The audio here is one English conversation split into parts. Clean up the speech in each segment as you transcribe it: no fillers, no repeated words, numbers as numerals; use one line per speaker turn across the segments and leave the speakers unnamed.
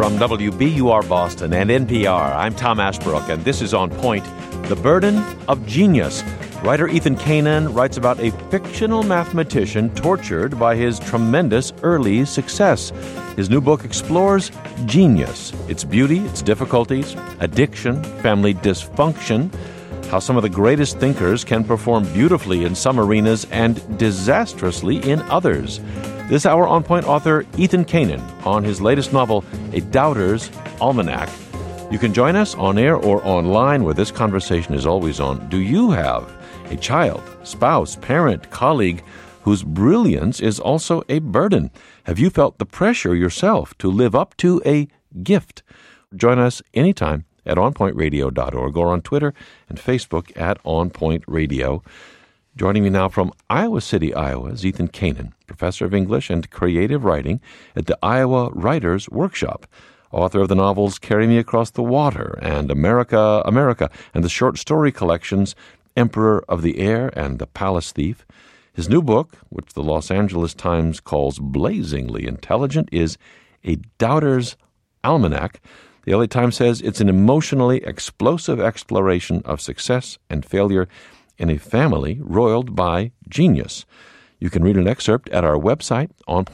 From WBUR Boston and NPR, I'm Tom Ashbrook, and this is On Point, The Burden of Genius. Writer Ethan Kanan writes about a fictional mathematician tortured by his tremendous early success. His new book explores genius, its beauty, its difficulties, addiction, family dysfunction, how some of the greatest thinkers can perform beautifully in some arenas and disastrously in others. This hour, On Point author Ethan Kanan on his latest novel, A Doubter's Almanac. You can join us on air or online where this conversation is always on. Do you have a child, spouse, parent, colleague whose brilliance is also a burden? Have you felt the pressure yourself to live up to a gift? Join us anytime at onpointradio.org or on Twitter and Facebook at onpointradio. Joining me now from Iowa City, Iowa, is Ethan Kanan, professor of English and creative writing at the Iowa Writers Workshop, author of the novels Carry Me Across the Water and America, America, and the short story collections Emperor of the Air and The Palace Thief. His new book, which the Los Angeles Times calls blazingly intelligent, is A Doubter's Almanac. The LA Times says it's an emotionally explosive exploration of success and failure in a family roiled by genius. You can read an excerpt at our website,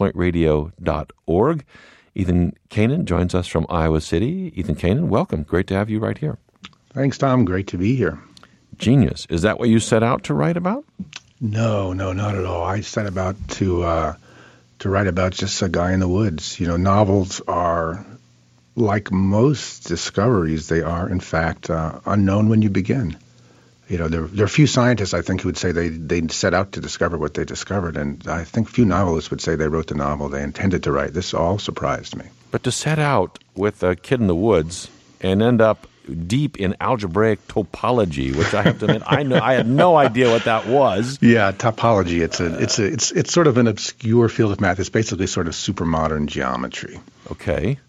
onpointradio.org. Ethan Kanan joins us from Iowa City. Ethan Kanan, welcome. Great to have you right here.
Thanks, Tom. Great to be here.
Genius. Is that what you set out to write about?
No, not at all. I set about to write about just a guy in the woods. You know, novels are, like most discoveries, they are, in fact, unknown when you begin. You know, there are few scientists, I think, who would say they set out to discover what they discovered, and I think few novelists would say they wrote the novel they intended to write. This all surprised me.
But to set out with a kid in the woods and end up deep in algebraic topology, which I have to admit, I had no idea what that was.
Yeah, topology. It's sort of an obscure field of math. It's basically sort of supermodern geometry.
Okay.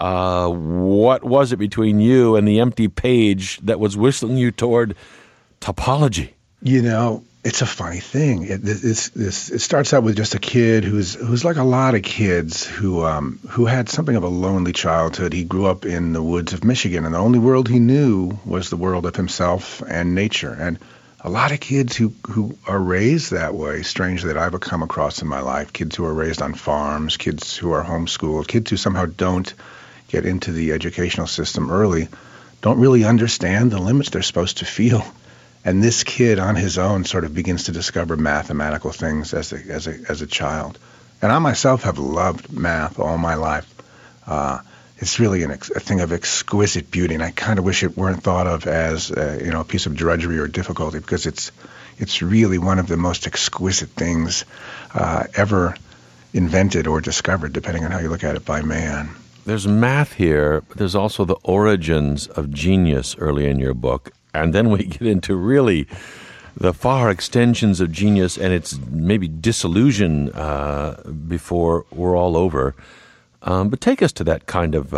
What was it between you and the empty page that was whistling you toward topology?
You know, it's a funny thing. It starts out with just a kid who's like a lot of kids who had something of a lonely childhood. He grew up in the woods of Michigan, and the only world he knew was the world of himself and nature. And a lot of kids who are raised that way, strangely, that I've come across in my life, kids who are raised on farms, kids who are homeschooled, kids who somehow don't get into the educational system early, don't really understand the limits they're supposed to feel. And this kid on his own sort of begins to discover mathematical things as a child. And I myself have loved math all my life. It's really a thing of exquisite beauty, and I kind of wish it weren't thought of as a piece of drudgery or difficulty, because it's really one of the most exquisite things ever invented or discovered, depending on how you look at it, by man.
There's math here, but there's also the origins of genius early in your book. And then we get into really the far extensions of genius and its maybe disillusion before we're all over. But take us to that kind of,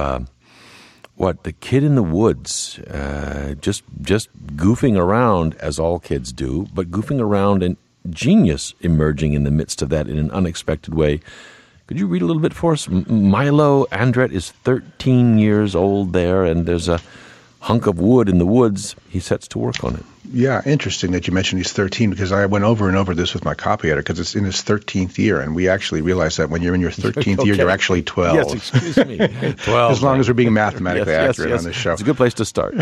the kid in the woods, just goofing around, as all kids do, but goofing around and genius emerging in the midst of that in an unexpected way. Could you read a little bit for us? Milo Andret is 13 years old there, and there's a hunk of wood in the woods. He sets to work on it.
Yeah, interesting that you mentioned he's 13, because I went over and over this with my copy editor, because it's in his 13th year, and we actually realized that when you're in your 13th year, you're actually 12.
Yes, excuse me. 12.
As long as we're being mathematically accurate on this show.
It's a good place to start.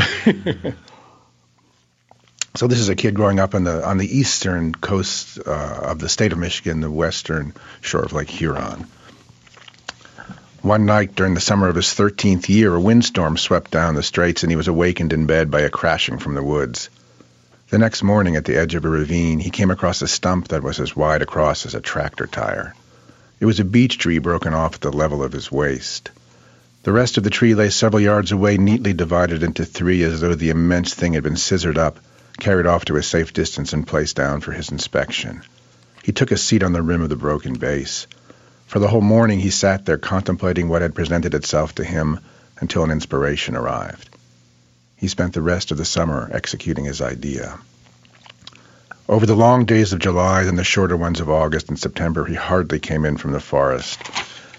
So this is a kid growing up on the eastern coast of the state of Michigan, the western shore of Lake Huron. One night during the summer of his 13th year, a windstorm swept down the straits, and he was awakened in bed by a crashing from the woods. The next morning, at the edge of a ravine, he came across a stump that was as wide across as a tractor tire. It was a beech tree broken off at the level of his waist. The rest of the tree lay several yards away, neatly divided into three, as though the immense thing had been scissored up, carried off to a safe distance, and placed down for his inspection. He took a seat on the rim of the broken base. For the whole morning he sat there contemplating what had presented itself to him until an inspiration arrived. He spent the rest of the summer executing his idea. Over the long days of July and the shorter ones of August and September, he hardly came in from the forest.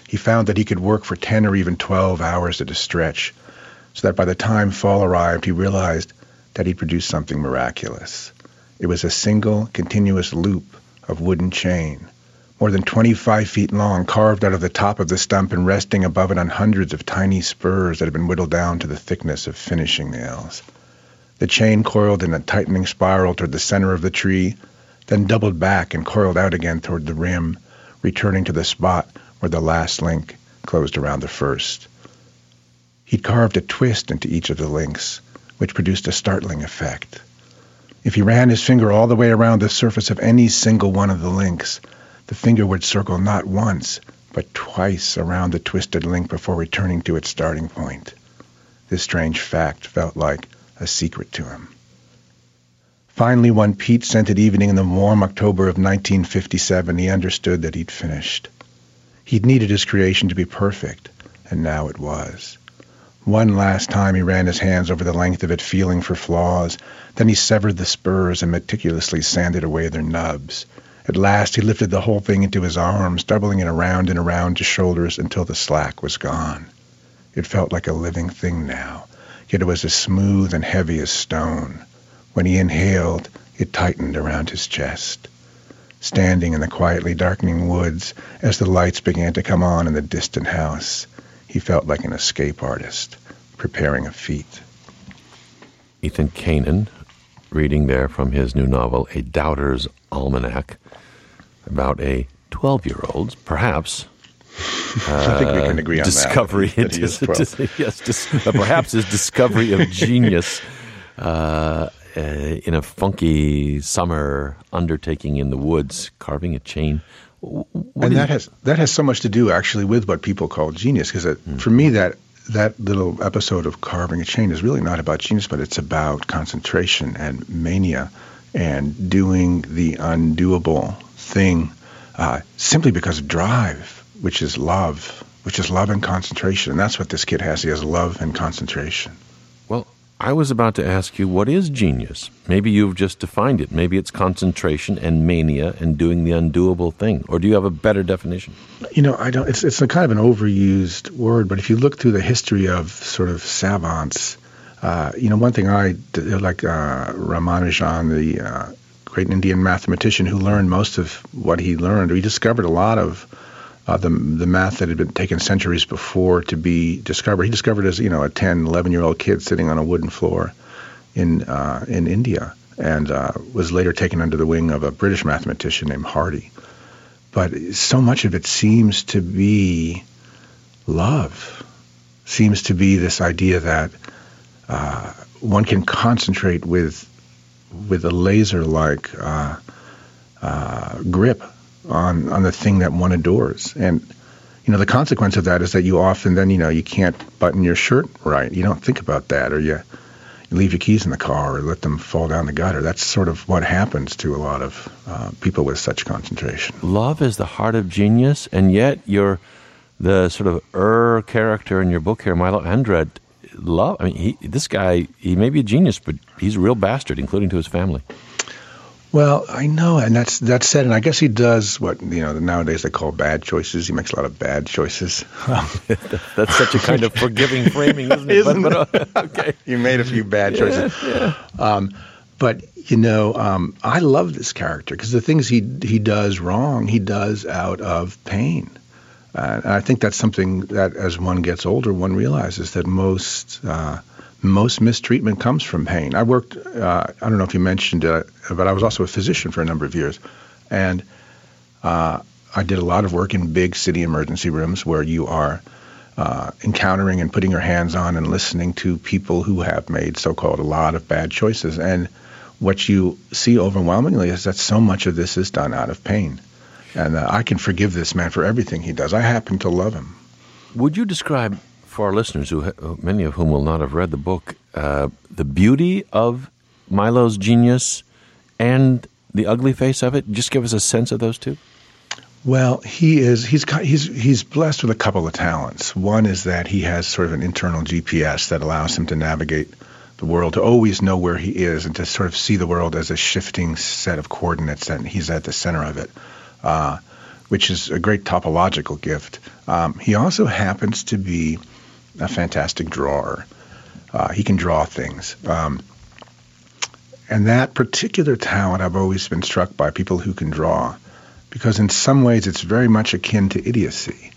he found that he could work for 10 or even 12 hours at a stretch, so that by the time fall arrived, he realized that he'd produced something miraculous. It was a single, continuous loop of wooden chain, more than 25 feet long, carved out of the top of the stump and resting above it on hundreds of tiny spurs that had been whittled down to the thickness of finishing nails. The chain coiled in a tightening spiral toward the center of the tree, then doubled back and coiled out again toward the rim, returning to the spot where the last link closed around the first. He'd carved a twist into each of the links, which produced a startling effect. If he ran his finger all the way around the surface of any single one of the links, the finger would circle not once, but twice around the twisted link before returning to its starting point. This strange fact felt like a secret to him. Finally, one peat-scented evening in the warm October of 1957, he understood that he'd finished. He'd needed his creation to be perfect, and now it was. One last time he ran his hands over the length of it, feeling for flaws. Then he severed the spurs and meticulously sanded away their nubs. At last he lifted the whole thing into his arms, doubling it around and around his shoulders until the slack was gone. It felt like a living thing now, yet it was as smooth and heavy as stone. When he inhaled, it tightened around his chest. Standing in the quietly darkening woods, as the lights began to come on in the distant house, he felt like an escape artist, preparing a feat.
Ethan Kanan, reading there from his new novel, A Doubter's Almanac, about a 12-year-old's, perhaps,
I think we can agree on
discovery
that he is 12.
Perhaps his discovery of genius in a funky summer undertaking in the woods, carving a chain.
And that has so much to do, actually, with what people call genius, because for me, that little episode of carving a chain is really not about genius, but it's about concentration and mania and doing the undoable thing simply because of drive, which is love and concentration. And that's what this kid has. He has love and concentration.
Well, I was about to ask you, what is genius? Maybe you've just defined it. Maybe it's concentration and mania and doing the undoable thing. Or do you have a better definition?
I don't. It's a kind of an overused word, but if you look through the history of sort of savants, one thing like Ramanujan, the great Indian mathematician who learned most of what he learned, he discovered a lot of the math that had been taken centuries before to be discovered. He discovered as, a 10, 11-year-old kid sitting on a wooden floor in India, and was later taken under the wing of a British mathematician named Hardy. But so much of it seems to be love, seems to be this idea that one can concentrate with a laser-like grip on the thing that one adores. And, the consequence of that is that you often then, you can't button your shirt right. You don't think about that, or you leave your keys in the car or let them fall down the gutter. That's sort of what happens to a lot of people with such concentration.
Love is the heart of genius, and yet you're the sort of character in your book here, Milo Andrade. Love, this guy, he may be a genius, but he's a real bastard, including to his family.
Well, I know, and that's said, and I guess he does what, nowadays they call bad choices. He makes a lot of bad choices.
That's such a kind of forgiving framing, isn't it? Okay.
You made a few bad choices. Yeah. But, I love this character because the things he does wrong, he does out of pain. And I think that's something that as one gets older, one realizes that most mistreatment comes from pain. I worked, I don't know if you mentioned it, but I was also a physician for a number of years. And I did a lot of work in big city emergency rooms where you are encountering and putting your hands on and listening to people who have made so-called a lot of bad choices. And what you see overwhelmingly is that so much of this is done out of pain. And I can forgive this man for everything he does. I happen to love him.
Would you describe, for our listeners, many of whom will not have read the book, the beauty of Milo's genius and the ugly face of it? Just give us a sense of those two.
Well, he's blessed with a couple of talents. One is that he has sort of an internal GPS that allows him to navigate the world, to always know where he is and to sort of see the world as a shifting set of coordinates, and he's at the center of it. which is a great topological gift. He also happens to be a fantastic drawer. He can draw things. And that particular talent, I've always been struck by people who can draw, because in some ways it's very much akin to idiocy.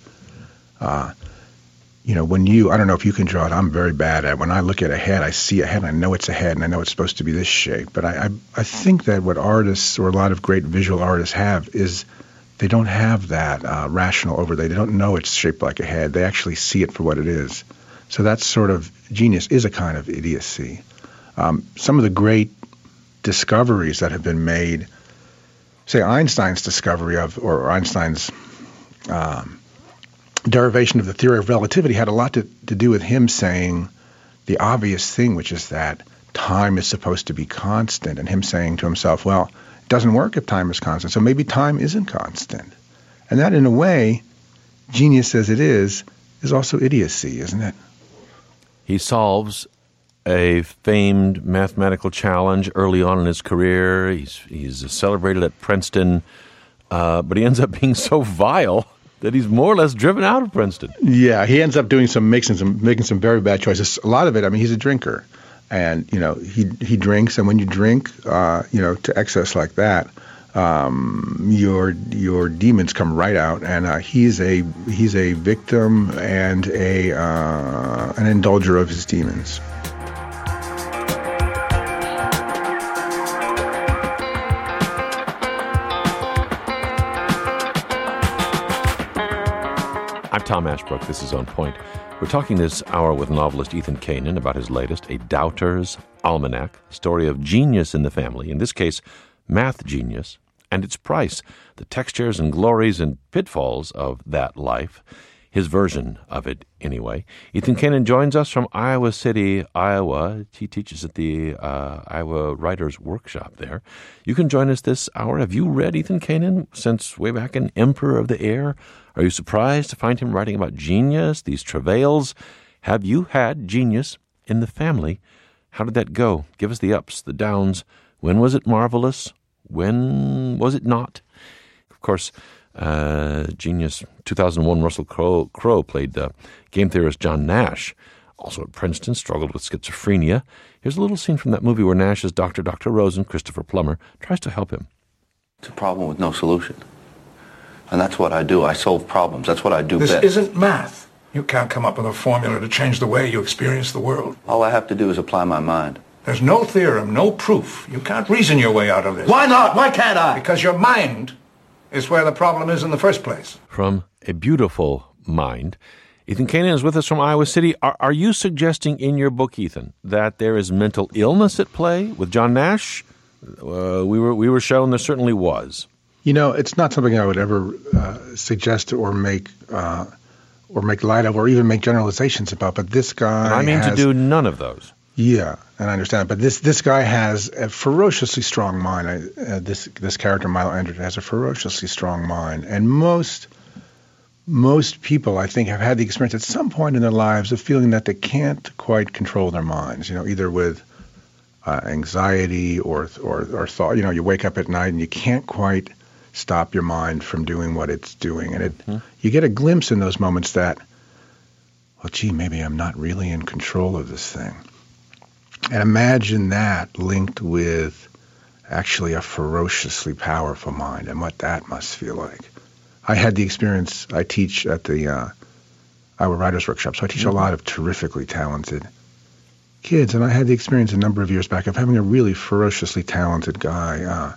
When I don't know if you can draw it, I'm very bad at it. When I look at a head, I see a head, and I know it's a head, and I know it's supposed to be this shape. But I think that what artists, or a lot of great visual artists have, is they don't have that rational overlay. They don't know it's shaped like a head. They actually see it for what it is. So that sort of genius is a kind of idiocy. Some of the great discoveries that have been made, say Einstein's discovery or Einstein's derivation of the theory of relativity, had a lot to do with him saying the obvious thing, which is that time is supposed to be constant, and him saying to himself, well, it doesn't work if time is constant, so maybe time isn't constant. And that, in a way, genius as it is also idiocy, isn't it?
He solves a famed mathematical challenge early on in his career. He's celebrated at Princeton, but he ends up being so vile that he's more or less driven out of Princeton.
Yeah, he ends up making some very bad choices. A lot of it, he's a drinker, and he drinks, and when you drink, to excess like that, your demons come right out, and he's a victim and an indulger of his demons.
I'm Tom Ashbrook. This is On Point. We're talking this hour with novelist Ethan Kanin about his latest, A Doubter's Almanac, story of genius in the family, in this case, math genius, and its price, the textures and glories and pitfalls of that life, his version of it anyway. Ethan Kanin joins us from Iowa City, Iowa. He teaches at the Iowa Writers Workshop there. You can join us this hour. Have you read Ethan Kanin since way back in Emperor of the Air? Are you surprised to find him writing about genius, these travails? Have you had genius in the family? How did that go? Give us the ups, the downs. When was it marvelous? When was it not? Of course, genius. 2001, Russell Crowe played game theorist John Nash. Also at Princeton, struggled with schizophrenia. Here's a little scene from that movie where Nash's Dr. Rosen, Christopher Plummer, tries to help him.
It's a problem with no solution. And that's what I do. I solve problems. That's what I do best.
This isn't math. You can't come up with a formula to change the way you experience the world.
All I have to do is apply my mind.
There's no theorem, no proof. You can't reason your way out of this.
Why not? Why can't I?
Because your mind is where the problem is in the first place.
From A Beautiful Mind. Ethan Kanin is with us from Iowa City. Are you suggesting in your book, Ethan, that there is mental illness at play with John Nash? We were shown there certainly was.
It's not something I would ever suggest or make light of, or even make generalizations about. But this guy,
and I mean to do none of those.
Yeah, and I understand. But this guy has a ferociously strong mind. This character, Milo Andrews, has a ferociously strong mind, and most people, I think, have had the experience at some point in their lives of feeling that they can't quite control their minds. Either with anxiety or thought. You wake up at night and you can't quite stop your mind from doing what it's doing. And you get a glimpse in those moments that, well, gee, maybe I'm not really in control of this thing. And imagine that linked with actually a ferociously powerful mind and what that must feel like. I had the experience. I teach at the Iowa Writers Workshop, so I teach a lot of terrifically talented kids. And I had the experience a number of years back of having a really ferociously talented guy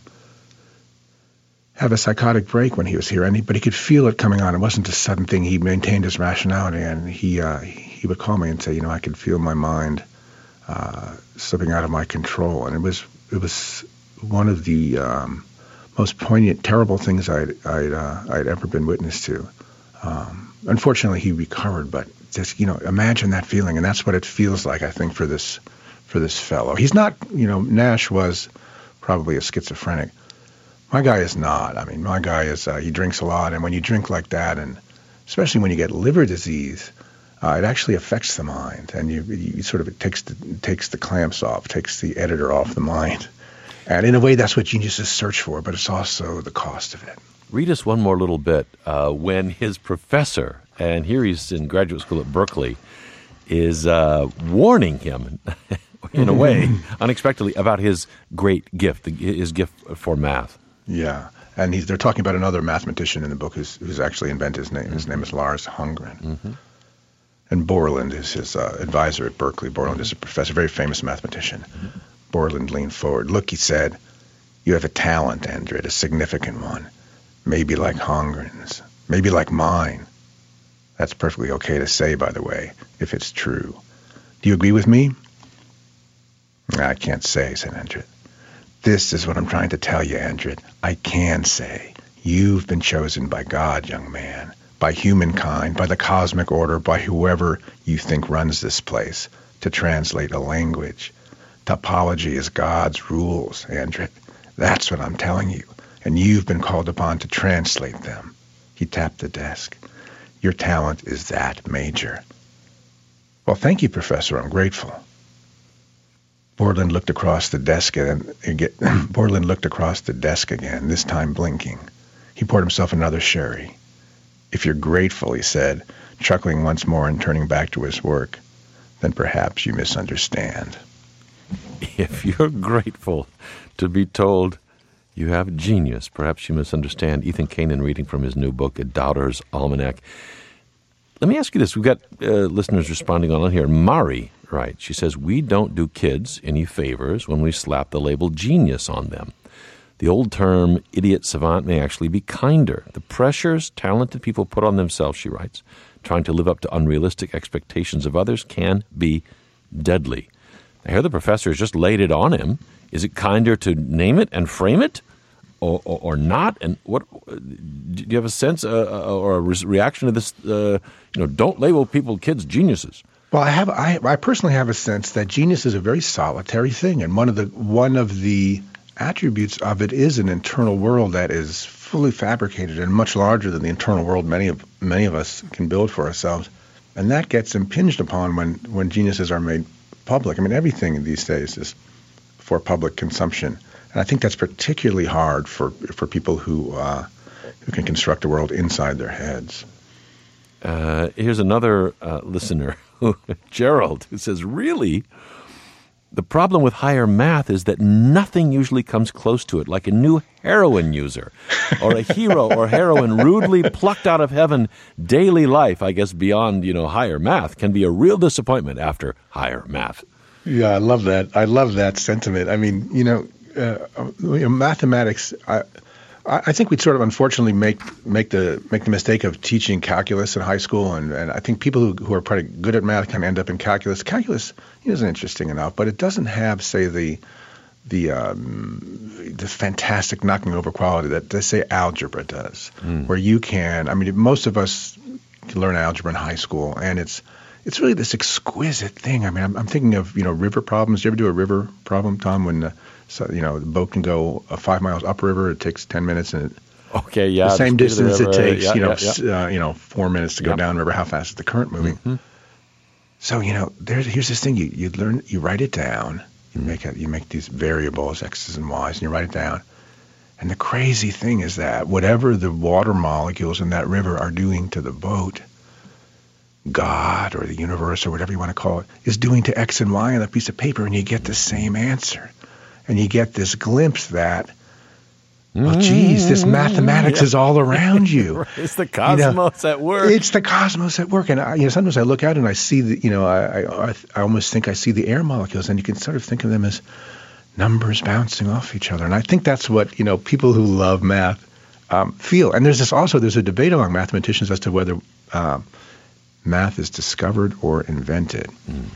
have a psychotic break when he was here, but he could feel it coming on. It wasn't a sudden thing. He maintained his rationality, and he would call me and say, I could feel my mind slipping out of my control. And it was one of the most poignant, terrible things I'd ever been witness to. Unfortunately, he recovered, but just imagine that feeling, and that's what it feels like, I think, for this fellow. He's not, Nash was probably a schizophrenic. My guy is not. My guy is, he drinks a lot, and when you drink like that, and especially when you get liver disease, it actually affects the mind, and you sort of, it takes the clamps off, takes the editor off the mind. And in a way, that's what geniuses search for, but it's also the cost of it.
Read us one more little bit when his professor, and here he's in graduate school at Berkeley, is warning him, in a way, unexpectedly, about his great gift, his gift for math.
Yeah, and they're talking about another mathematician in the book who's actually invented his name. His name is Lars Hongren. Mm-hmm. And Borland is his advisor at Berkeley. Borland is a professor, very famous mathematician. Mm-hmm. Borland leaned forward. Look, he said, you have a talent, Endred, a significant one. Maybe like Hongren's, maybe like mine. That's perfectly okay to say, by the way, if it's true. Do you agree with me? I can't say, said Endred. This is what I'm trying to tell you, Endred. I can say. You've been chosen by God, young man, by humankind, by the cosmic order, by whoever you think runs this place, to translate a language. Topology is God's rules, Endred. That's what I'm telling you. And you've been called upon to translate them. He tapped the desk. Your talent is that major. Well, thank you, Professor. I'm grateful. Borland looked across the desk again, this time blinking. He poured himself another sherry. If you're grateful, he said, chuckling once more and turning back to his work, then perhaps you misunderstand.
If you're grateful to be told you have genius, perhaps you misunderstand. Ethan Kanin reading from his new book, A Doubter's Almanac. Let me ask you this. We've got listeners responding on here. Mari writes, she says, we don't do kids any favors when we slap the label genius on them. The old term idiot savant may actually be kinder. The pressures talented people put on themselves, she writes, trying to live up to unrealistic expectations of others can be deadly. I hear the professor has just laid it on him. Is it kinder to name it and frame it, or not? And what do you have a sense or a reaction to this? Don't label kids geniuses.
Well, I personally have a sense that genius is a very solitary thing, and one of the attributes of it is an internal world that is fully fabricated and much larger than the internal world many of us can build for ourselves, and that gets impinged upon when geniuses are made public. I mean, everything these days is for public consumption. And I think that's particularly hard for people who can construct a world inside their heads.
Here's another listener, Gerald, who says, really, the problem with higher math is that nothing usually comes close to it, like a new heroin user or a hero or heroine rudely plucked out of heaven. Daily life, I guess, beyond, higher math can be a real disappointment after higher math.
Yeah, I love that. I love that sentiment. I mean, mathematics. I think we'd sort of unfortunately make the mistake of teaching calculus in high school, and I think people who are pretty good at math kind of end up in calculus. Calculus is interesting enough, but it doesn't have, say, the fantastic knocking over quality that say algebra does, where you can. I mean, most of us can learn algebra in high school, and it's really this exquisite thing. I mean, I'm thinking of, river problems. Do you ever do a river problem, Tom, when, the boat can go 5 miles upriver? It takes 10 minits. And
okay, yeah.
The same distance it takes, 4 minutes to go downriver. How fast is the current moving? Mm-hmm. So, here's this thing. You learn, you write it down. You make these variables, X's and Y's, and you write it down. And the crazy thing is that whatever the water molecules in that river are doing to the boat, God or the universe or whatever you want to call it is doing to X and Y on a piece of paper, and you get the same answer. And you get this glimpse that, well, geez, this mathematics is all around you.
It's the cosmos at work.
It's the cosmos at work. And sometimes I look out and I see I almost think I see the air molecules, and you can sort of think of them as numbers bouncing off each other. And I think that's what, people who love math feel. And there's a debate among mathematicians as to whether math is discovered or invented.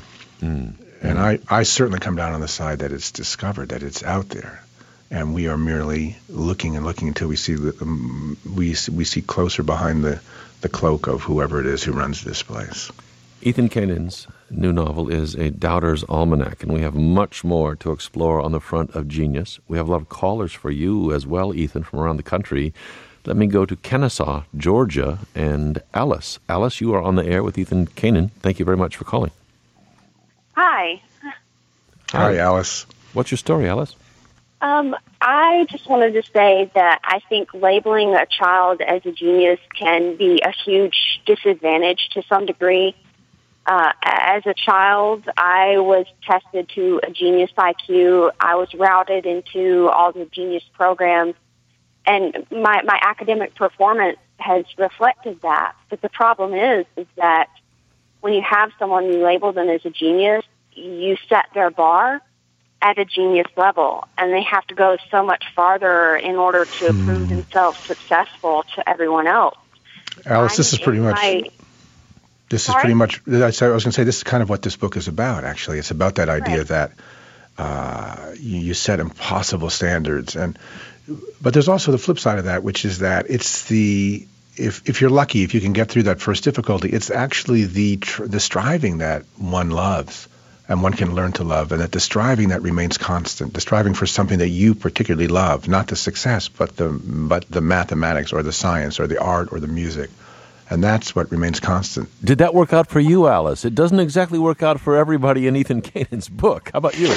And I certainly come down on the side that it's discovered, that it's out there. And we are merely looking and looking until we see we see closer behind the cloak of whoever it is who runs this place.
Ethan Kanin's new novel is A Doubter's Almanac, and we have much more to explore on the front of genius. We have a lot of callers for you as well, Ethan, from around the country. Let me go to Kennesaw, Georgia, and Alice. Alice, you are on the air with Ethan Kanin. Thank you very much for calling.
Hi.
Hi, Alice.
What's your story, Alice?
I just wanted to say that I think labeling a child as a genius can be a huge disadvantage to some degree. As a child, I was tested to a genius IQ. I was routed into all the genius programs, and my academic performance has reflected that. But the problem is that when you have someone you label them as a genius, you set their bar at a genius level, and they have to go so much farther in order to prove themselves successful to everyone else.
Alice, this is pretty much... I was going to say, this is kind of what this book is about, actually. It's about that idea that you set impossible standards. But there's also the flip side of that, which is that it's if you're lucky, if you can get through that first difficulty, it's actually the striving that one loves and one can learn to love, and that the striving that remains constant, the striving for something that you particularly love, not the success, but the mathematics or the science or the art or the music. And that's what remains constant.
Did that work out for you, Alice? It doesn't exactly work out for everybody in Ethan Kanan's book. How about you?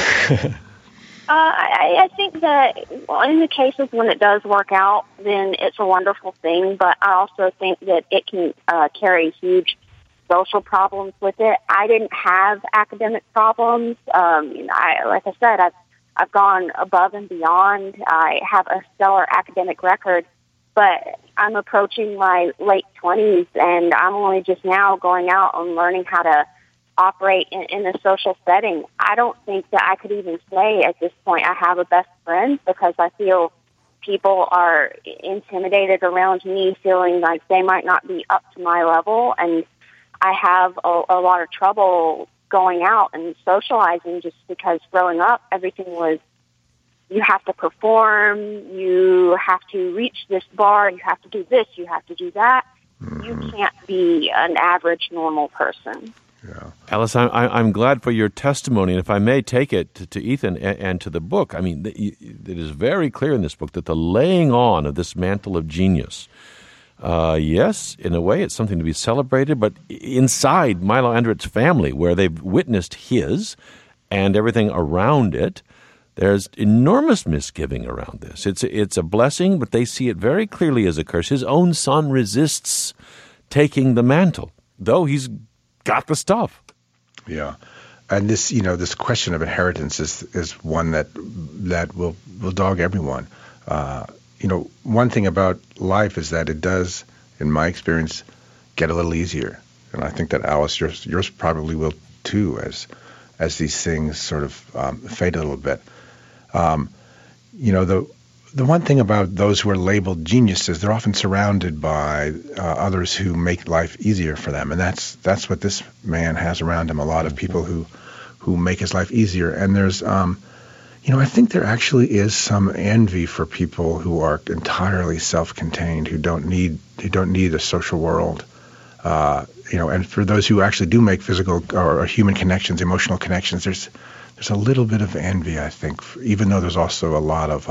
I think that in the cases when it does work out, then it's a wonderful thing. But I also think that it can carry huge social problems with it. I didn't have academic problems. Like I said, I've gone above and beyond. I have a stellar academic record. But I'm approaching my late 20s, and I'm only just now going out and learning how to operate in a social setting. I don't think that I could even say at this point I have a best friend, because I feel people are intimidated around me, feeling like they might not be up to my level, and I have a lot of trouble going out and socializing just because growing up, everything was, you have to perform, you have to reach this bar, you have to do this, you have to do that. You can't be an average, normal person.
Yeah.
Alice, I'm glad for your testimony, and if I may take it to Ethan and to the book, I mean, it is very clear in this book that the laying on of this mantle of genius, yes, in a way it's something to be celebrated, but inside Milo Andritz's family, where they've witnessed his and everything around it, there's enormous misgiving around this. It's a blessing, but they see it very clearly as a curse. His own son resists taking the mantle, though he's got the stuff.
Yeah. And this question of inheritance is one that will dog everyone. One thing about life is that it does, in my experience, get a little easier. And I think that, Alice, yours probably will too, as these things sort of fade a little bit. The one thing about those who are labeled geniuses, they're often surrounded by others who make life easier for them, and that's what this man has around him. A lot of people who make his life easier, and there's, I think there actually is some envy for people who are entirely self-contained, who don't need a social world, and for those who actually do make physical or human connections, emotional connections, there's a little bit of envy, I think, even though there's also a lot of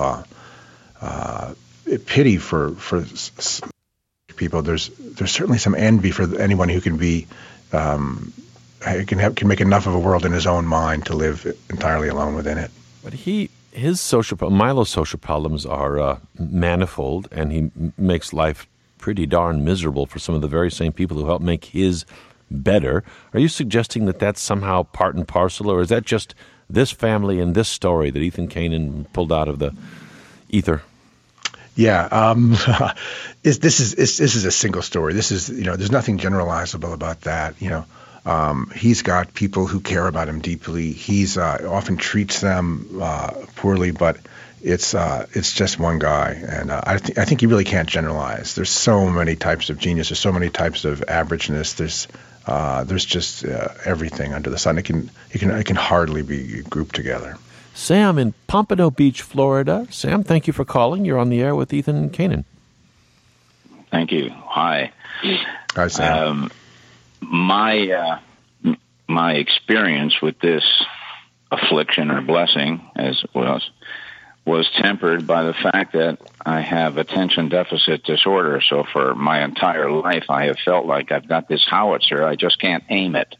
pity for people. There's certainly some envy for anyone who can be can make enough of a world in his own mind to live entirely alone within it.
But Milo's social problems are manifold, and he makes life pretty darn miserable for some of the very same people who help make his better. Are you suggesting that that's somehow part and parcel, or is that just this family and this story that Ethan Kanan pulled out of the ether?
Yeah, this is a single story. This is, there's nothing generalizable about that. He's got people who care about him deeply. He's often treats them poorly, but it's just one guy, and I think you really can't generalize. There's so many types of genius. There's so many types of averageness. There's just everything under the sun. It can hardly be grouped together.
Sam in Pompano Beach, Florida. Sam, thank you for calling. You're on the air with Ethan Kanan.
Thank you. Hi.
Hi, Sam.
My experience with this affliction or blessing, as it was tempered by the fact that I have attention deficit disorder. So for my entire life, I have felt like I've got this howitzer. I just can't aim it.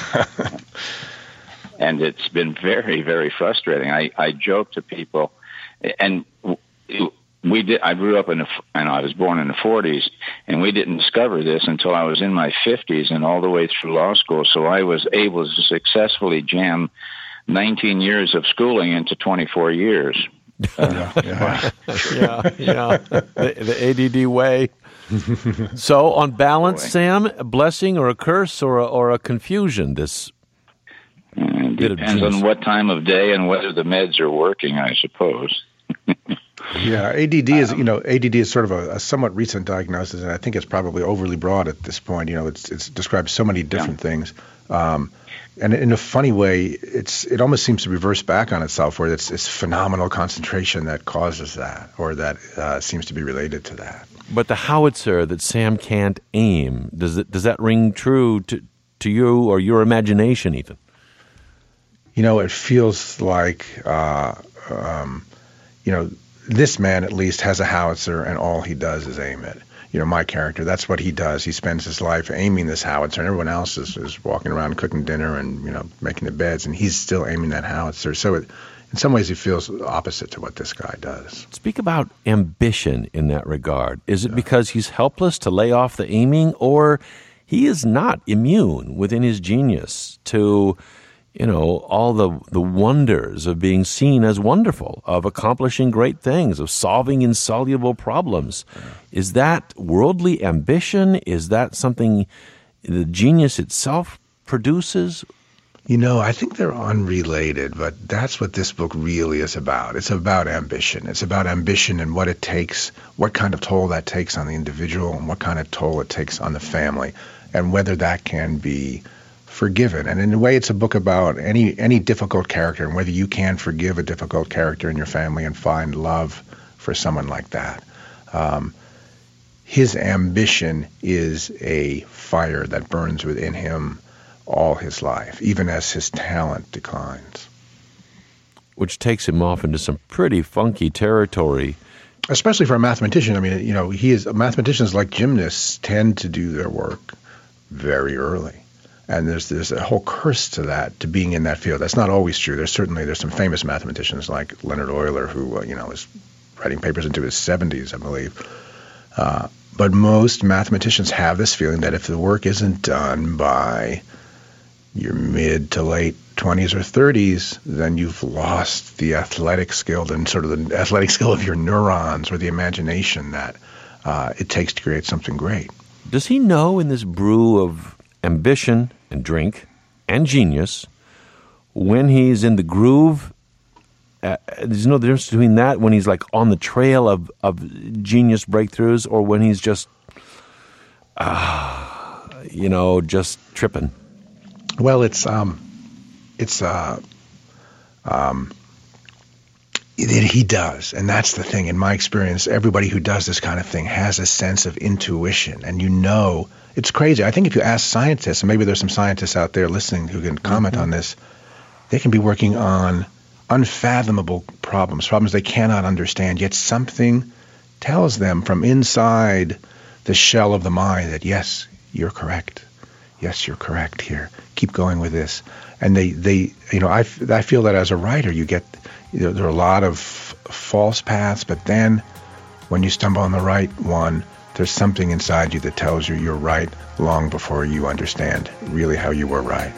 And it's been very, very frustrating. I joke to people, and we did. I grew up and I was born in the 40s, and we didn't discover this until I was in my 50s and all the way through law school. So I was able to successfully jam 19 years of schooling into 24 years.
Yeah. The ADD way. So, on balance, Sam, a blessing or a curse or a confusion? This
depends on what time of day and whether the meds are working, I suppose.
Yeah, ADD is sort of a somewhat recent diagnosis, and I think it's probably overly broad at this point. It's describes so many different things, and in a funny way, it almost seems to reverse back on itself, where it's phenomenal concentration that causes that, or that seems to be related to that.
But the howitzer that Sam can't aim, does that ring true to you or your imagination, Ethan?
It feels like this man at least has a howitzer, and all he does is aim it. My character, that's what he does. He spends his life aiming this howitzer, and everyone else is walking around cooking dinner and, making the beds, and he's still aiming that howitzer. So in some ways, he feels opposite to what this guy does.
Speak about ambition in that regard. Is it because he's helpless to lay off the aiming, or he is not immune within his genius to all the wonders of being seen as wonderful, of accomplishing great things, of solving insoluble problems? Is that worldly ambition? Is that something the genius itself produces?
I think they're unrelated, but that's what this book really is about. It's about ambition. It's about ambition and what it takes, what kind of toll that takes on the individual, and what kind of toll it takes on the family, and whether that can be forgiven. And in a way, it's a book about any difficult character, and whether you can forgive a difficult character in your family and find love for someone like that. His ambition is a fire that burns within him all his life, even as his talent declines.
Which takes him off into some pretty funky territory.
Especially for a mathematician. I mean, mathematicians, like gymnasts, tend to do their work very early. And there's a whole curse to that, to being in that field. That's not always true. There's some famous mathematicians like Leonard Euler, who was writing papers into his 70s, I believe. But most mathematicians have this feeling that if the work isn't done by your mid to late 20s or 30s, then you've lost the athletic skill, and sort of the athletic skill of your neurons or the imagination that it takes to create something great.
Does he know, in this brew of ambition and drink and genius, when he's in the groove? There's no difference between that, when he's like on the trail of genius breakthroughs, or when he's just just tripping.
Well, he does, and that's the thing. In my experience, everybody who does this kind of thing has a sense of intuition, and it's crazy. I think if you ask scientists, and maybe there's some scientists out there listening who can comment on this, they can be working on unfathomable problems they cannot understand, yet something tells them from inside the shell of the mind that, yes, you're correct. Yes, you're correct here. Keep going with this. And I feel that as a writer, you get, there are a lot of false paths, but then when you stumble on the right one, there's something inside you that tells you you're right long before you understand really how you were right.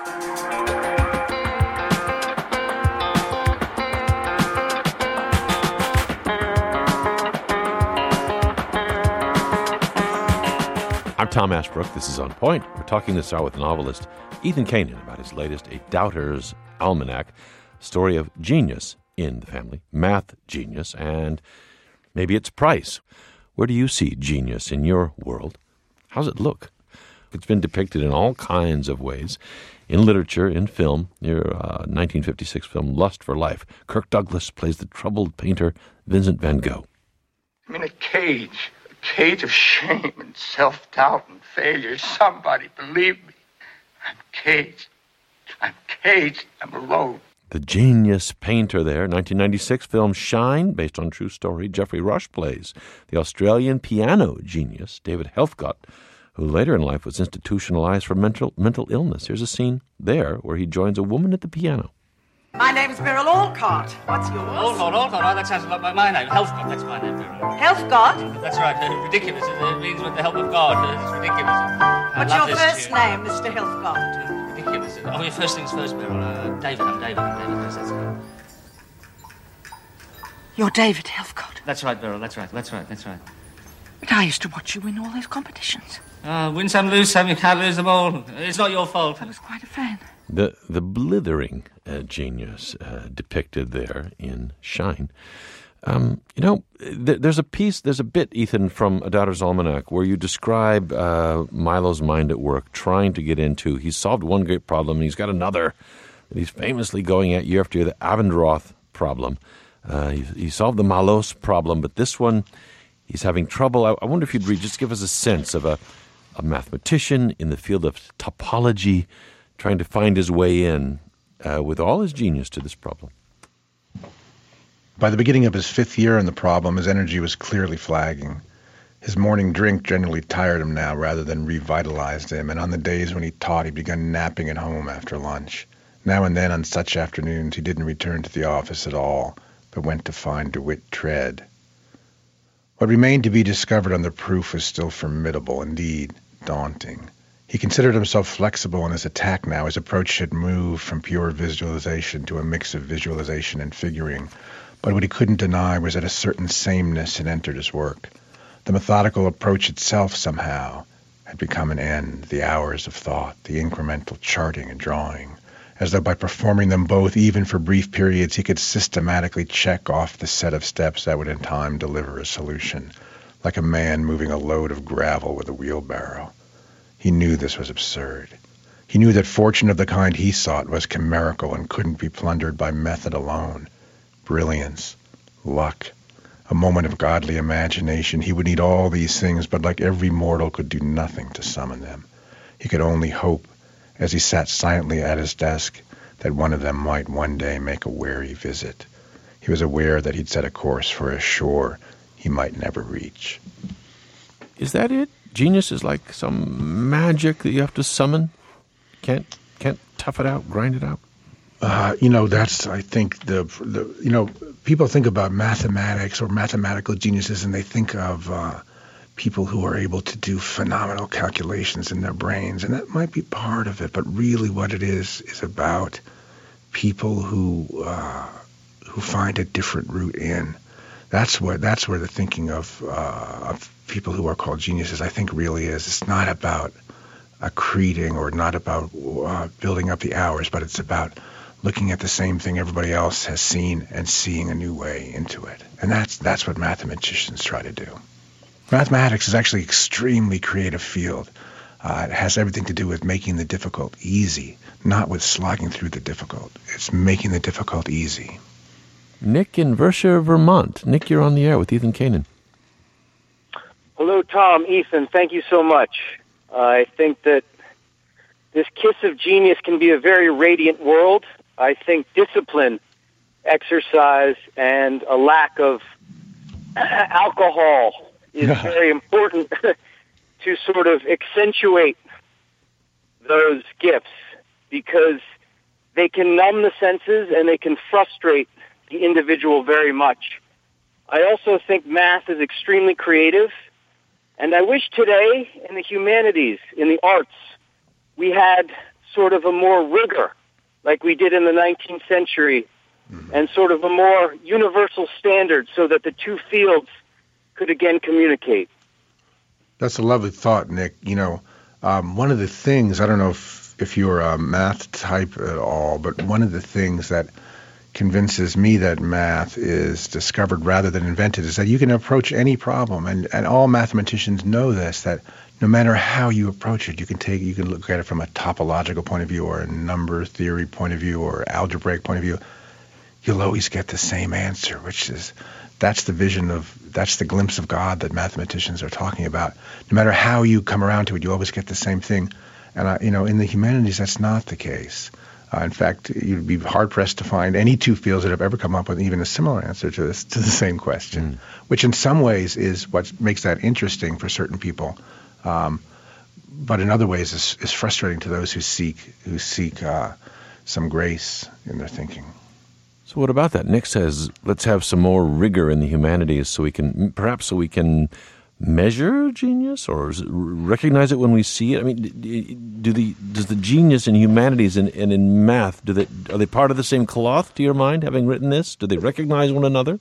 I'm Tom Ashbrook. This is On Point. We're talking this hour with novelist Ethan Kanan about his latest, A Doubter's Almanac, story of genius in the family, math genius, and maybe its price. Where do you see genius in your world? How's it look? It's been depicted in all kinds of ways, in literature, in film. Your 1956 film, Lust for Life. Kirk Douglas plays the troubled painter Vincent van Gogh.
I'm in a cage of shame and self-doubt and failure. Somebody believe me. I'm caged. I'm alone.
The genius painter there. 1996 film Shine, based on true story. Geoffrey Rush plays the Australian piano genius David Helfgott, who later in life was institutionalized for mental illness. Here's a scene there where he joins a woman at the piano.
My name's Beryl Alcott. What's yours?
Alcott. Oh, that sounds like my name. Healthcott, that's my name, Beryl.
Healthcott?
That's right. Ridiculous. It means with the help of God. It's ridiculous.
What's your first name, Mr. Healthcott?
Ridiculous. Oh, your first things first, Beryl. David. I'm David. Yes, that's it.
You're David Healthcott.
That's right, Beryl. That's right.
But I used to watch you win all those competitions.
Win some, lose some. You can't lose them all. It's not your fault.
I was quite a fan.
The blithering genius depicted there in Shine. There's a bit, Ethan, from A Doubter's Almanac where you describe Milo's mind at work, trying to get into. He's solved one great problem, and he's got another that he's famously going at year after year, the Abendroth problem. He solved the Malos problem, but this one, he's having trouble. I wonder if you'd just give us a sense of a mathematician in the field of topology trying to find his way in with all his genius to this problem.
By the beginning of his 5th year in the problem, his energy was clearly flagging. His morning drink generally tired him now rather than revitalized him, and on the days when he taught, he began napping at home after lunch. Now and then on such afternoons, he didn't return to the office at all, but went to find DeWitt Tread. What remained to be discovered on the proof was still formidable, indeed daunting. He considered himself flexible in his attack now. His approach had moved from pure visualization to a mix of visualization and figuring. But what he couldn't deny was that a certain sameness had entered his work. The methodical approach itself somehow had become an end, the hours of thought, the incremental charting and drawing, as though by performing them both, even for brief periods, he could systematically check off the set of steps that would in time deliver a solution, like a man moving a load of gravel with a wheelbarrow. He knew this was absurd. He knew that fortune of the kind he sought was chimerical and couldn't be plundered by method alone. Brilliance, luck, a moment of godly imagination. He would need all these things, but like every mortal could do nothing to summon them. He could only hope, as he sat silently at his desk, that one of them might one day make a wary visit. He was aware that he'd set a course for a shore he might never reach.
Is that it? Genius is like some magic that you have to summon? Can't tough it out, grind it out?
That's, I think, people think about mathematics or mathematical geniuses, and they think of people who are able to do phenomenal calculations in their brains, and that might be part of it, but really what it is about people who find a different route in. That's where the thinking of people who are called geniuses, I think, really is. It's not about accreting or not about building up the hours, but it's about looking at the same thing everybody else has seen and seeing a new way into it. And that's what mathematicians try to do. Mathematics is actually an extremely creative field. It has everything to do with making the difficult easy, not with slogging through the difficult. It's making the difficult easy.
Nick in Versa, Vermont. Nick, you're on the air with Ethan Kanan.
Hello, Tom, Ethan. Thank you so much. I think that this kiss of genius can be a very radiant world. I think discipline, exercise, and a lack of alcohol is very important to sort of accentuate those gifts, because they can numb the senses and they can frustrate the individual very much. I also think math is extremely creative, and I wish today in the humanities, in the arts, we had sort of a more rigor like we did in the 19th century, and sort of a more universal standard so that the two fields could again communicate.
That's a lovely thought, Nick. One of the things, I don't know if you're a math type at all, but one of the things that convinces me that math is discovered rather than invented is that you can approach any problem, and all mathematicians know this, that no matter how you approach it, you can look at it from a topological point of view or a number theory point of view or algebraic point of view. You'll always get the same answer, which is that's the glimpse of God that mathematicians are talking about. No matter how you come around to it, you always get the same thing. And in the humanities, that's not the case. In fact, you'd be hard-pressed to find any two fields that have ever come up with even a similar answer to the same question, which in some ways is what makes that interesting for certain people, but in other ways is frustrating to those who seek some grace in their thinking.
So what about that? Nick says, let's have some more rigor in the humanities so we can measure genius or recognize it when we see it. I mean, does the genius in humanities and in math, are they part of the same cloth to your mind, having written this? Do they recognize one another?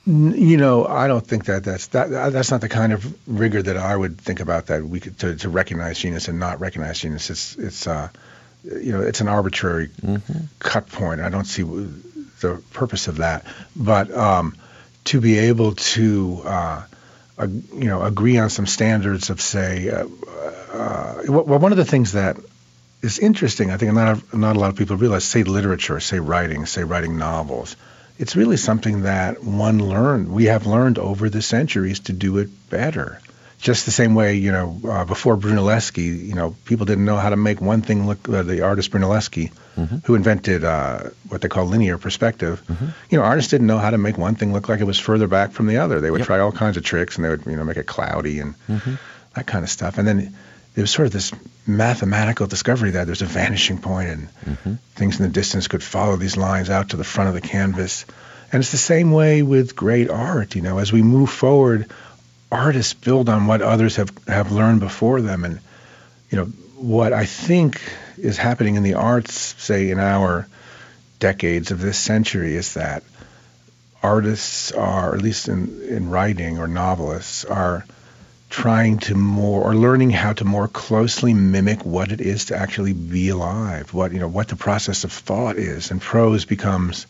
I don't think that's not the kind of rigor that I would think about, that we could to recognize genius and not recognize genius. It's an arbitrary cut point. I don't see the purpose of that. But to be able to agree on some standards of, say, one of the things that is interesting, I think not a lot of people realize, say literature, say writing novels. It's really something that we have learned over the centuries to do it better. Just the same way, before Brunelleschi, people didn't know how to make one thing look, the artist Brunelleschi, who invented what they call linear perspective. Artists didn't know how to make one thing look like it was further back from the other. They would try all kinds of tricks, and they would, make it cloudy and that kind of stuff. And then there was sort of this mathematical discovery that there's a vanishing point, and things in the distance could follow these lines out to the front of the canvas. And it's the same way with great art. As we move forward, artists build on what others have learned before them. And, what I think is happening in the arts, say in our decades of this century, is that artists are, at least in writing, or novelists, are trying to learning how to more closely mimic what it is to actually be alive, what the process of thought is. And prose becomes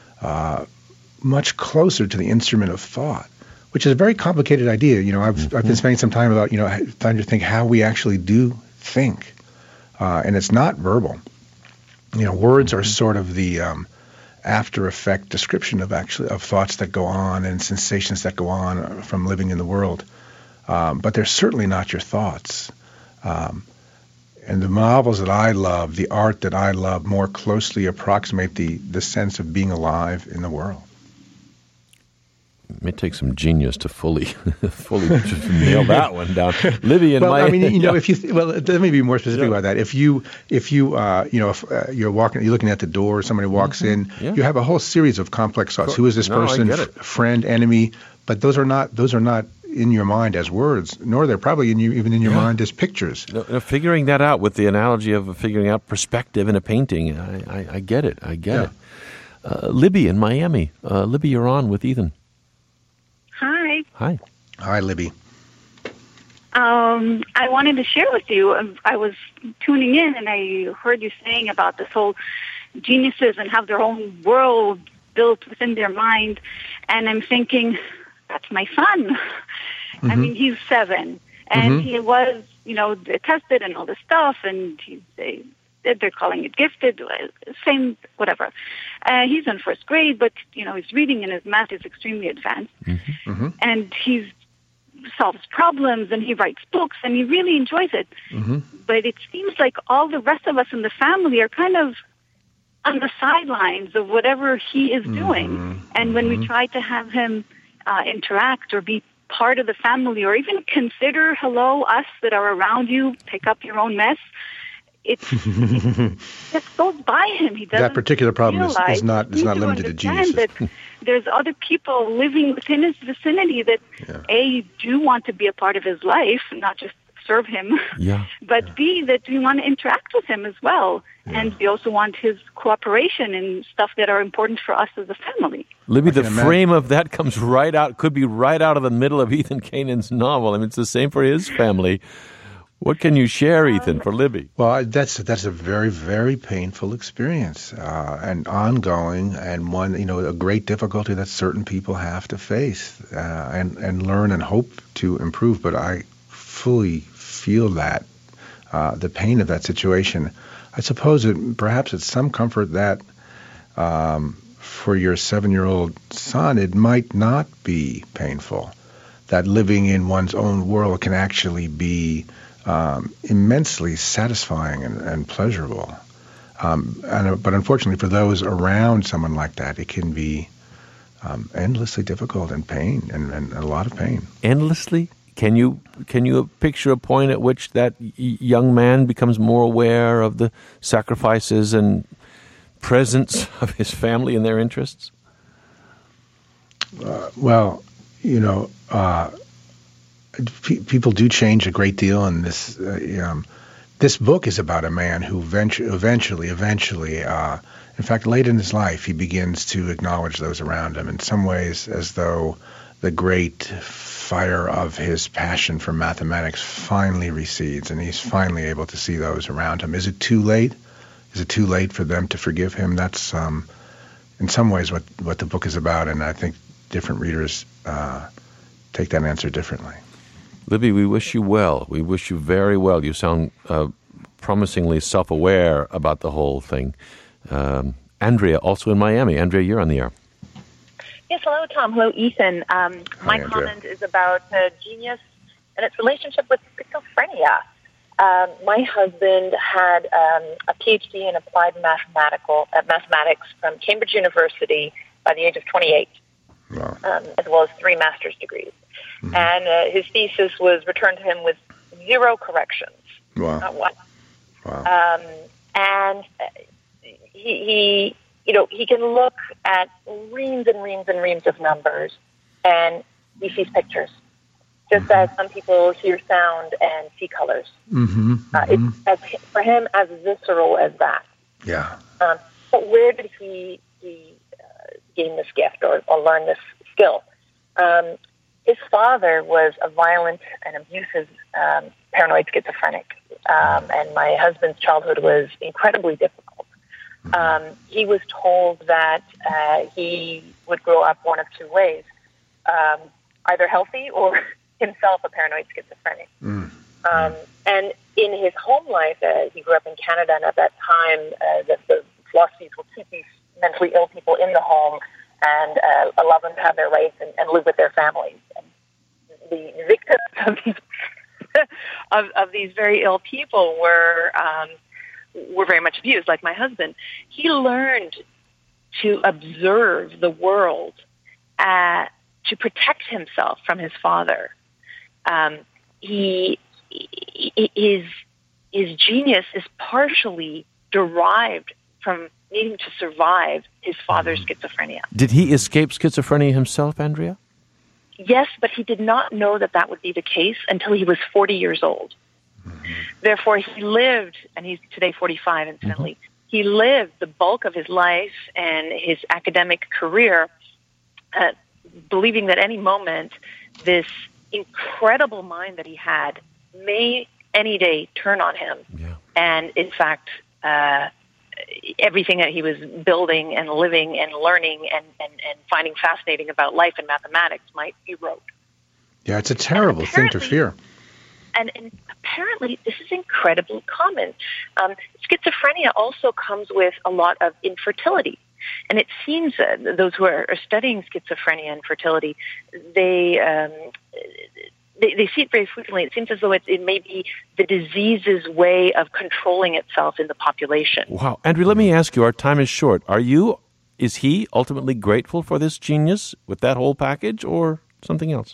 much closer to the instrument of thought, which is a very complicated idea. I've been spending some time about, trying to think how we actually do think. And it's not verbal. Words are sort of the after effect description of thoughts that go on and sensations that go on from living in the world. But they're certainly not your thoughts. And the novels that I love, the art that I love, more closely approximate the sense of being alive in the world.
It may take some genius to fully nail that one down. Libby and
let me be more specific about that. If you're walking, you're looking at the door, somebody walks in, you have a whole series of complex thoughts. Who is this person? Friend, enemy? But those are not in your mind as words, nor they're probably even in your mind as pictures.
Figuring that out with the analogy of figuring out perspective in a painting, I get it. It. Libby in Miami. Libby, you're on with Ethan.
Hi. Hi, Libby.
I wanted to share with you, I was tuning in and I heard you saying about this whole geniuses and have their own world built within their mind. And I'm thinking, that's my son. I mean, he's 7 and he was, tested and all this stuff, and they're calling it gifted, same, whatever. He's in first grade, but, his reading and his math is extremely advanced. And he solves problems and he writes books and he really enjoys it. But it seems like all the rest of us in the family are kind of on the sidelines of whatever he is doing. And when we try to have him interact or be part of the family, or even consider, hello, us that are around you, pick up your own mess, it just goes by him. He doesn't.
That particular problem is not limited to genius.
That there's other people living within his vicinity that A, do want to be a part of his life, not just serve him, but B, that we want to interact with him as well. And we also want his cooperation in stuff that are important for us as a family.
Libby, the frame of that comes could be right out of the middle of Ethan Kanan's novel. I mean, it's the same for his family. What can you share, Ethan, for Libby?
Well, that's a very, very painful experience, and ongoing, and one, a great difficulty that certain people have to face, and learn and hope to improve. But I fully feel that, the pain of that situation. I suppose perhaps it's some comfort that for your 7-year-old son, it might not be painful, that living in one's own world can actually be immensely satisfying and pleasurable. But unfortunately for those around someone like that, it can be endlessly difficult and pain, and a lot of pain.
Endlessly? Can you picture a point at which that young man becomes more aware of the sacrifices and presence of his family and their interests?
Well, people do change a great deal, and this book is about a man who eventually, in fact, late in his life, he begins to acknowledge those around him in some ways, as though the great fire of his passion for mathematics finally recedes, and he's finally able to see those around him. Is it too late? Is it too late for them to forgive him? That's in some ways what the book is about, and I think different readers take that answer differently.
Libby, we wish you well. We wish you very well. You sound promisingly self-aware about the whole thing. Andrea, also in Miami. Andrea, you're on the air.
Yes, hello, Tom. Hello, Ethan. My
Andrea.
comment is about genius and its relationship with schizophrenia. My husband had a PhD in applied mathematics from Cambridge University by the age of 28,
Wow.
as well as 3 master's degrees. Mm-hmm. And his thesis was returned to him with 0 corrections.
Wow.
Not one.
Wow.
And he can look at reams and reams and reams of numbers, and he sees pictures, just as some people hear sound and see colors.
Mm-hmm.
It's for him as visceral as that.
Yeah.
But where did he gain this gift or learn this skill? His father was a violent and abusive paranoid schizophrenic, and my husband's childhood was incredibly difficult. He was told that he would grow up one of 2 ways, either healthy or himself a paranoid schizophrenic. And in his home life, he grew up in Canada, and at that time, the philosophies will keep these mentally ill people in the home and allow them to have their rights and live with their families. And the victims of these of these very ill people were very much abused, like my husband. He learned to observe the world, to protect himself from his father. His genius is partially derived from needing to survive his father's schizophrenia.
Did he escape schizophrenia himself, Andrea?
Yes, but he did not know that would be the case until he was 40 years old. Therefore, he lived, and he's today 45, incidentally, he lived the bulk of his life and his academic career believing that any moment this incredible mind that he had may any day turn on him. Yeah. And in fact, everything that he was building and living and learning and finding fascinating about life and mathematics might erode.
Yeah, it's a terrible thing to fear.
And apparently, this is incredibly common. Schizophrenia also comes with a lot of infertility. And it seems that those who are studying schizophrenia and fertility, they see it very frequently. It seems as though it may be the disease's way of controlling itself in the population.
Wow. Andrew, let me ask you, our time is short. Is he ultimately grateful for this genius with that whole package or something else?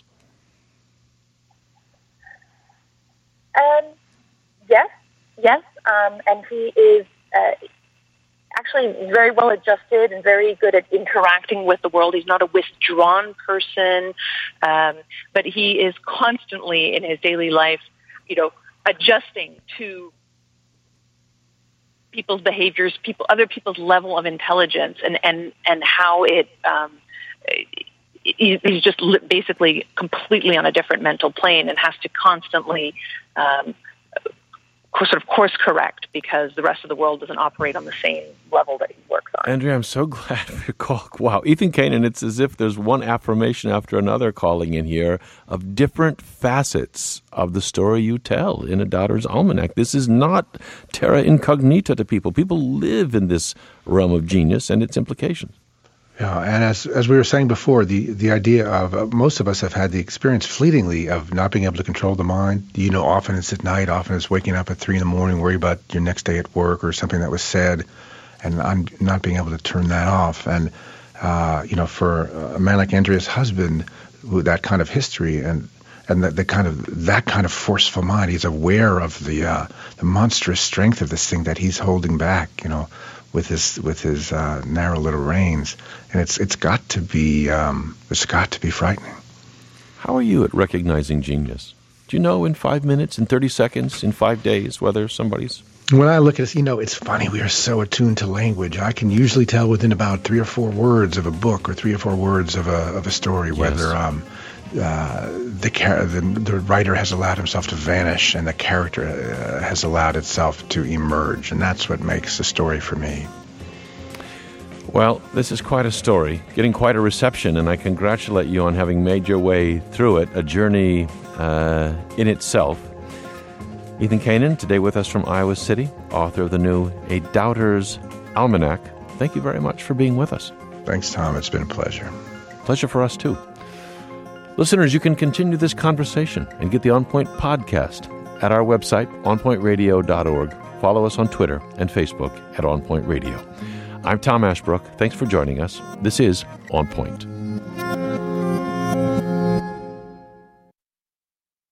Yes. And he is actually very well adjusted and very good at interacting with the world. He's not a withdrawn person, but he is constantly in his daily life, adjusting to people's behaviors, other people's level of intelligence, and how he's just basically completely on a different mental plane and has to constantly sort of course correct because the rest of the world doesn't operate on the same level that he works on.
Andrea, I'm so glad for your call. Wow, Ethan Kanan, it's as if there's one affirmation after another calling in here of different facets of the story you tell in A Daughter's Almanac. This is not terra incognita to people. People live in this realm of genius and its implications.
Yeah, and as we were saying before, the idea of most of us have had the experience fleetingly of not being able to control the mind. Often it's at night, often it's waking up at 3 a.m, worry about your next day at work or something that was said, and I'm not being able to turn that off. And for a man like Andrea's husband, with that kind of history and that kind of forceful mind, he's aware of the monstrous strength of this thing that he's holding back. with his narrow little reins, and it's got to be frightening.
How are you at recognizing genius? Do you know in 5 minutes, in 30 seconds, in 5 days whether somebody's...
When I look at this, it's funny. We are so attuned to language. I can usually tell within about 3 or 4 words of a book or 3 or 4 words of a story whether the writer has allowed himself to vanish and the character has allowed itself to emerge, and that's what makes a story for me.
Well, this is quite a story, getting quite a reception, and I congratulate you on having made your way through it, a journey in itself. Ethan Kanan, today with us from Iowa City, author of the new A Doubter's Almanac. Thank you very much for being with us.
Thanks, Tom. It's been a pleasure.
Pleasure for us, too. Listeners, you can continue this conversation and get the On Point podcast at our website, onpointradio.org. Follow us on Twitter and Facebook at On Point Radio. I'm Tom Ashbrook. Thanks for joining us. This is On Point.